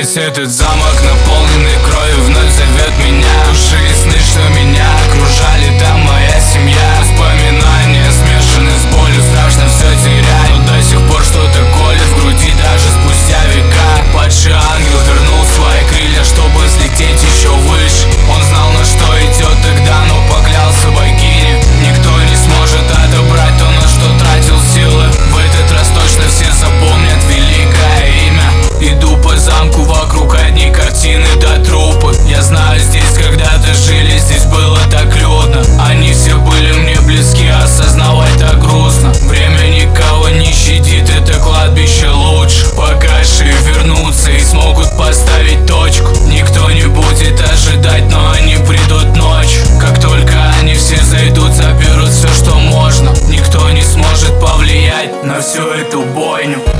Весь этот замок, наполненный кровью, вновь зовет меня. Души и сны, что меня окружали, там моя семья. Воспоминания смешаны с болью, страшно все терять, но до сих пор что-то колет в груди даже спустя века. Падший ангел вернул свои крылья, чтобы взлететь еще выше. Он знал, на что идет тогда, но поклялся богине: никто не сможет отобрать то, на что тратил силы. В этот раз точно все запомнят великое имя. Иду по замку, вокруг одни картины до трупы. Я знаю, здесь когда-то жили, здесь было так людно. Они все были мне близки, осознавать так грустно. Время никого не щадит, это кладбище лучше. Покажи вернутся и смогут поставить точку. Никто не будет ожидать, но они придут ночью. Как только они все зайдут, заберут все, что можно. Никто не сможет повлиять на всю эту бойню.